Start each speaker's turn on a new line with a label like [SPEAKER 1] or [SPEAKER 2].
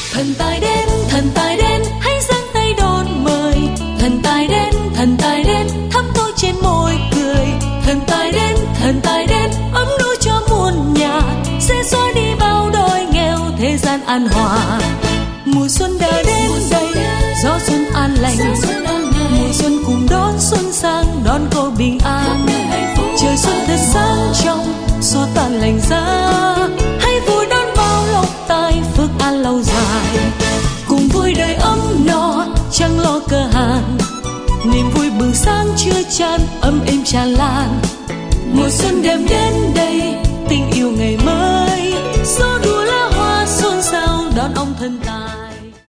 [SPEAKER 1] thần tài đến, hãy giang tay đón mời. Thần tài đến, thắm tôi trên môi cười. Thần tài đến, ấm no cho muôn nhà, sẽ xóa đi bao đói nghèo, thế gian an hòa. Mùa xuân đã đến đây, gió xuân an lành. Mùa xuân cùng đón xuân sang, đón câu bình an. Trời xuân thật sáng trong, xua tan lạnh giá. Hãy vui đón bao lộc tài, phước an lâu dài. Cùng vui đời ấm no, chẳng lo cơ hàn. Niềm vui bừng sáng chưa chan, ấm êm tràn lan. Mùa xuân đêm đến đây, tình yêu ngày mới. Gió đùa lá hoa xôn xao đón ông thần tài.